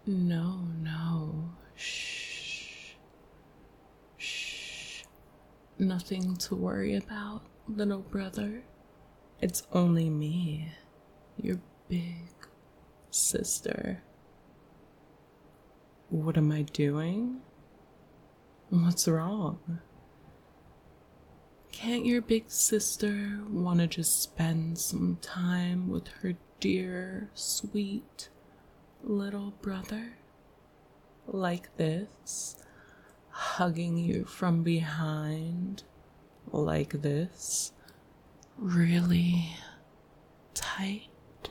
No, no. Shh. Shh. Nothing to worry about, little brother. It's only me, your big sister. What am I doing? What's wrong? Can't your big sister want to just spend some time with her dear, sweet little brother? Like this, hugging you from behind, like this, really tight.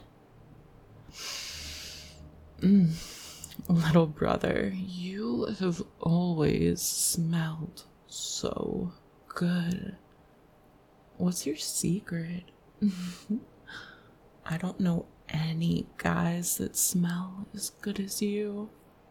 Little brother, you have always smelled so good. What's your secret? I don't know any guys that smell as good as you.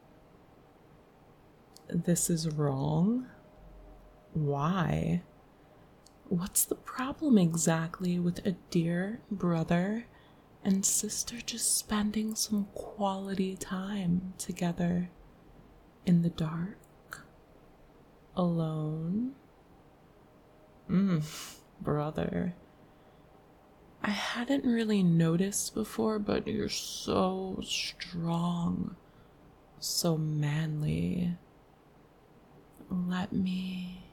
This is wrong. Why? What's the problem exactly with a dear brother and sister just spending some quality time together in the dark? Alone? Brother. I hadn't really noticed before, but you're so strong, so manly. Let me.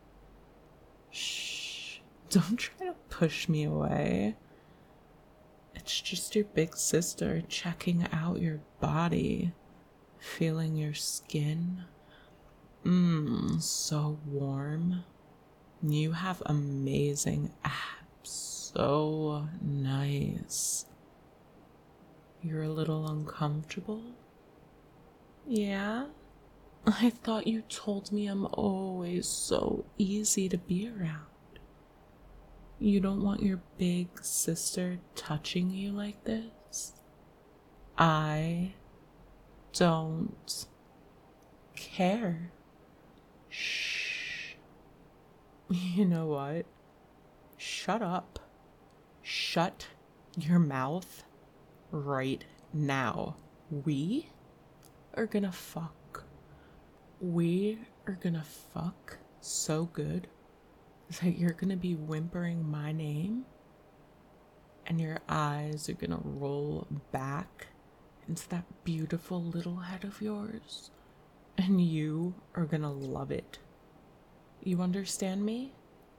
Shh. Don't try to push me away. It's just your big sister checking out your body, feeling your skin. So warm. You have amazing abs. So nice. You're a little uncomfortable? Yeah? I thought you told me I'm always so easy to be around. You don't want your big sister touching you like this? I don't care. Shh. You know what? Shut up. Shut your mouth right now. We are gonna fuck. We are gonna fuck so good that you're gonna be whimpering my name and your eyes are gonna roll back into that beautiful little head of yours and you are gonna love it. You understand me?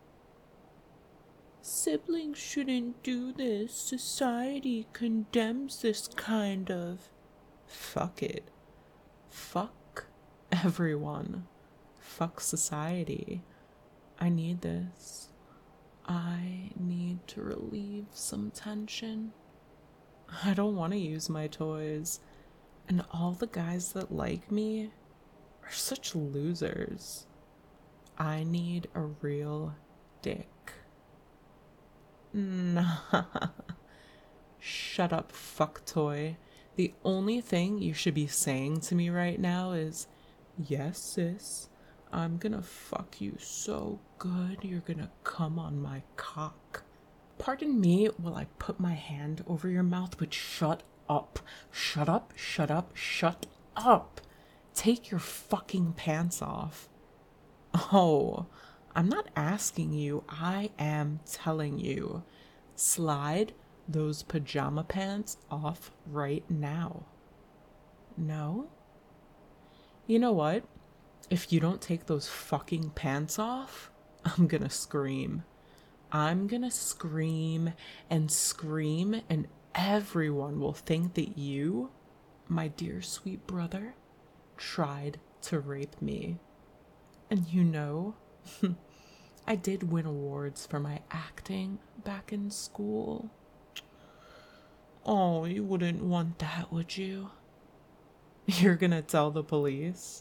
Siblings shouldn't do this. Society condemns this kind of. Fuck it. Fuck everyone. Fuck society. I need this. I need to relieve some tension. I don't want to use my toys. And all the guys that like me are such losers. I need a real dick. Nah. Shut up, fuck toy. The only thing you should be saying to me right now is, yes, sis, I'm gonna fuck you so good you're gonna come on my cock. Pardon me while I put my hand over your mouth, but shut up. Shut up, shut up, shut up. Take your fucking pants off. Oh, I'm not asking you, I am telling you. Slide those pajama pants off right now. No? You know what? If you don't take those fucking pants off, I'm gonna scream. I'm gonna scream, and everyone will think that you, my dear sweet brother, tried to rape me. And you know, I did win awards for my acting back in school. Oh, you wouldn't want that, would you? You're gonna tell the police?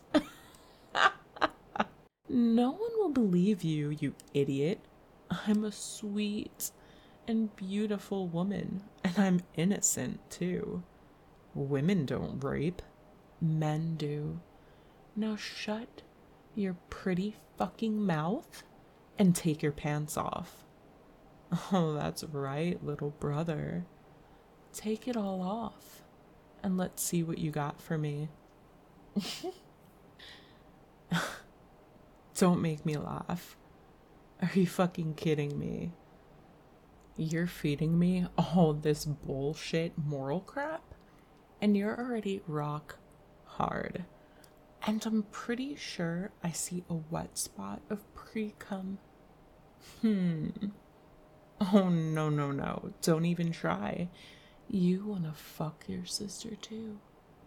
No one will believe you, you idiot. I'm a sweet and beautiful woman, and I'm innocent too. Women don't rape, men do. Now shut your pretty fucking mouth and take your pants off. Oh, that's right, little brother. Take it all off and let's see what you got for me. Don't make me laugh. Are you fucking kidding me? You're feeding me all this bullshit moral crap, and you're already rock hard. And I'm pretty sure I see a wet spot of pre-cum. Oh, no, no, no. Don't even try. You wanna fuck your sister too.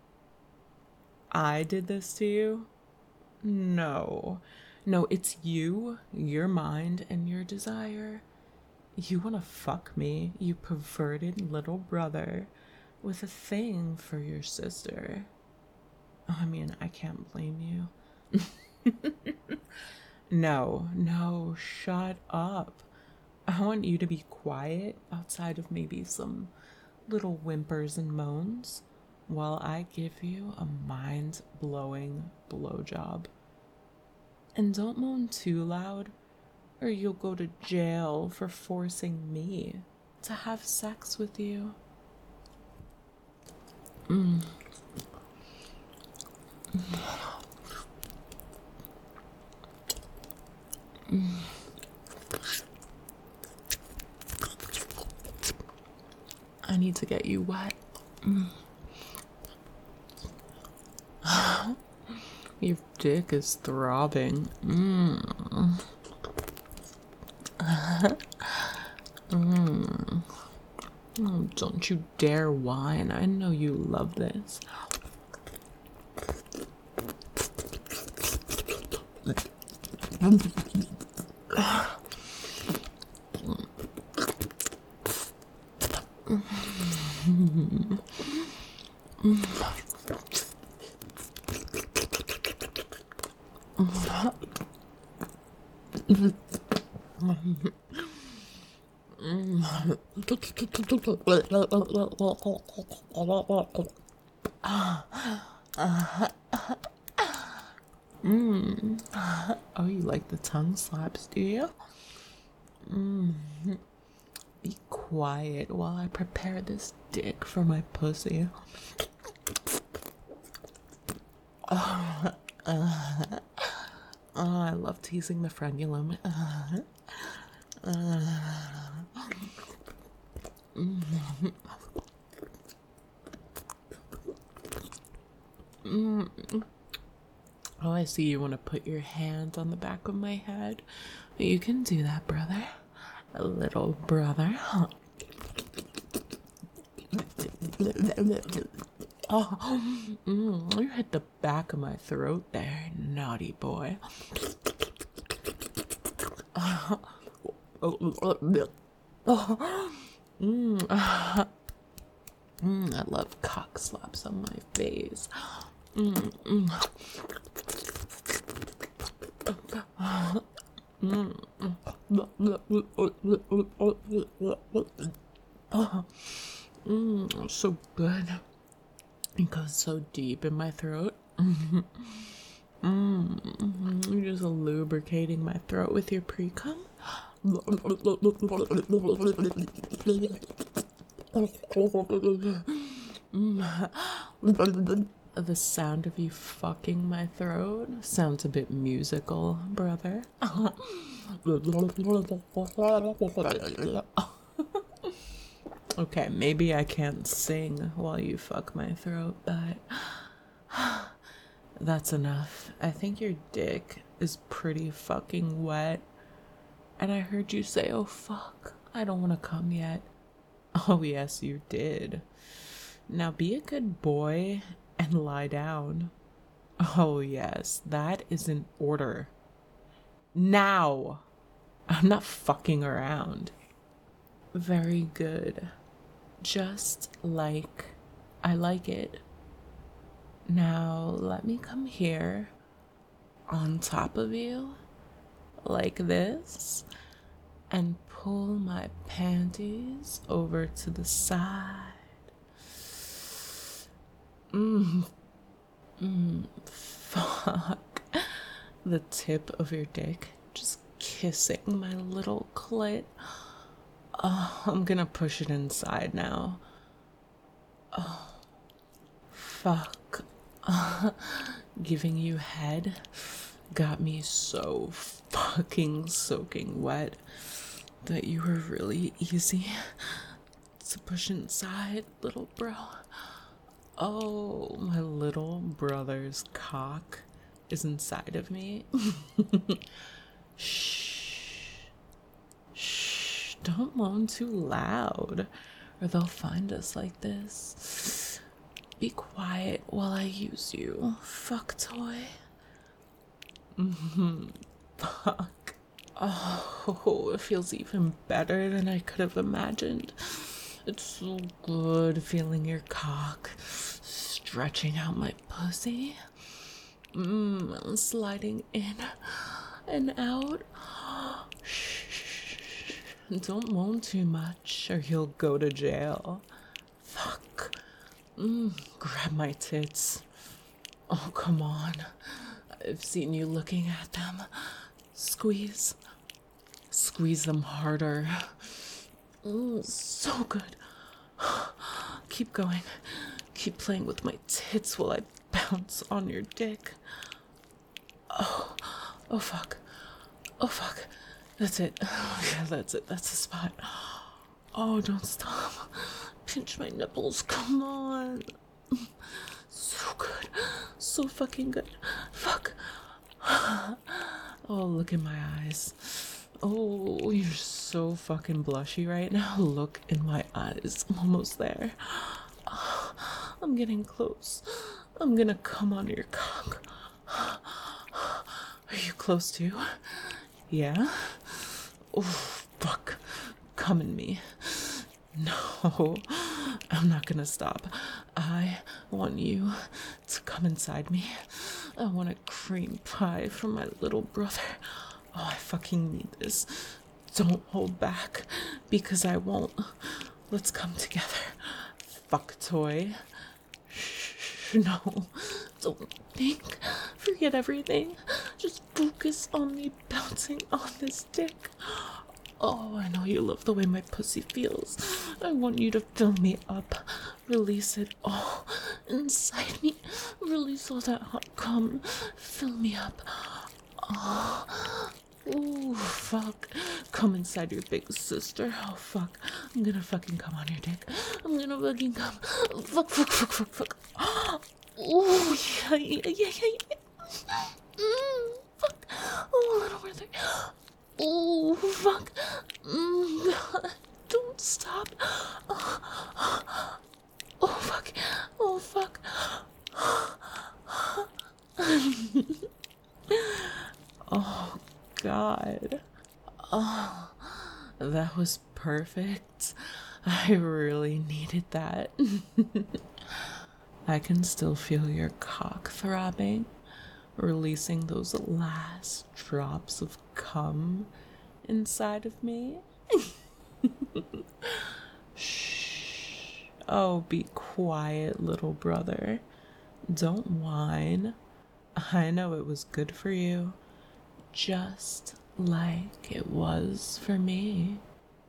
I did this to you? No. No, it's you, your mind, and your desire. You wanna fuck me, you perverted little brother, with a thing for your sister. I mean, I can't blame you. No, no, shut up. I want you to be quiet outside of maybe some little whimpers and moans while I give you a mind-blowing blowjob. And don't moan too loud, or you'll go to jail for forcing me to have sex with you. I need to get you wet. Your dick is throbbing. Oh, don't you dare whine. I know you love this. Oh, you like the tongue slaps, do you? Be quiet while I prepare this dick for my pussy. Oh, I love teasing the frenulum. Oh, I see you want to put your hand on the back of my head. You can do that, brother. A little brother. Oh, you hit the back of my throat there, naughty boy. I love cock slaps on my face. So good. It goes so deep in my throat. You're just lubricating my throat with your pre-cum. The sound of you fucking my throat sounds a bit musical, brother. Okay, maybe I can't sing while you fuck my throat, but that's enough. I think your dick is pretty fucking wet. And I heard you say, oh fuck, I don't want to come yet. Oh yes, you did. Now be a good boy and lie down. Oh yes, that is an order. Now! I'm not fucking around. Very good. Just like I like it. Now let me come here on top of you like this and pull my panties over to the side. Fuck. The tip of your dick just kissing my little clit. Oh, I'm gonna push it inside now. Oh, fuck. Giving you head got me so fucking soaking wet that you were really easy to push inside, little bro. Oh, my little brother's cock is inside of me. Shh. Shh. Don't moan too loud, or they'll find us like this. Be quiet while I use you, fuck toy. Fuck. Oh, it feels even better than I could have imagined. It's so good feeling your cock stretching out my pussy. Sliding in and out. Shh. Don't moan too much or you'll go to jail. Fuck. Grab my tits. Oh, come on. I've seen you looking at them. Squeeze. Squeeze them harder. So good. Keep going. Keep playing with my tits while I bounce on your dick. Oh fuck. Oh fuck. That's it. Yeah, that's it. That's the spot. Oh, don't stop. Pinch my nipples. Come on. So good. So fucking good. Fuck. Oh, look in my eyes. Oh, you're so fucking blushy right now. Look in my eyes. I'm almost there. I'm getting close. I'm gonna come on your cock. Are you close too? Yeah? Oh, fuck. Come in me. No, I'm not gonna stop. I want you to come inside me. I want a cream pie from my little brother. Oh, I fucking need this. Don't hold back, because I won't. Let's come together. Fuck toy. Shh, no. Don't think. Forget everything. Just focus on me bouncing on this dick. Oh, I know you love the way my pussy feels. I want you to fill me up. Release it all inside me. Release all that hot cum. Fill me up. Oh. Ooh, fuck. Come inside your big sister. Oh, fuck. I'm gonna fucking come on your dick. I'm gonna fucking come. Fuck, fuck, fuck, fuck, fuck. Ooh, yeah. Fuck. Oh, little brother. Oh, fuck. God. Don't stop. Oh, fuck. Oh, fuck. Oh, God. Oh, that was perfect. I really needed that. I can still feel your cock throbbing, releasing those last drops of cum inside of me. Shh. Oh, be quiet, little brother. Don't whine. I know it was good for you, just like it was for me.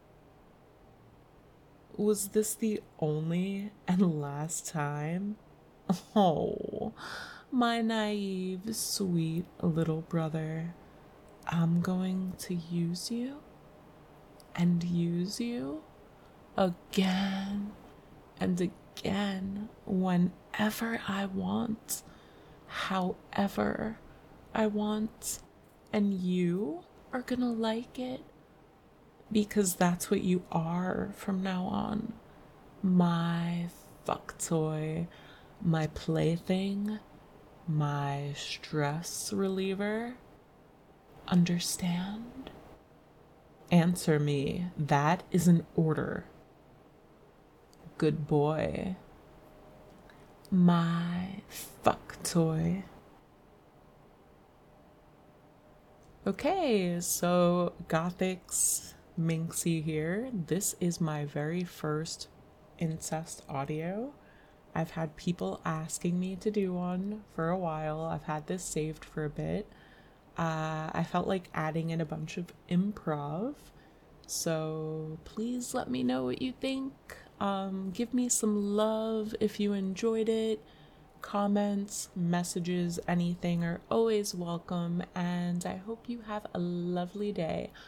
Was this the only and last time? Oh, my naive, sweet little brother. I'm going to use you and use you again and again whenever I want, however I want, and you are gonna like it because that's what you are from now on. My fuck toy, my plaything, my stress reliever. Understand? Answer me. That is an order. Good boy. My fuck toy. Okay, so Gothix Minxie here. This is my very first incest audio. I've had people asking me to do one for a while. I've had this saved for a bit. I felt like adding in a bunch of improv. So please let me know what you think. Give me some love if you enjoyed it. Comments, messages, anything are always welcome, and I hope you have a lovely day.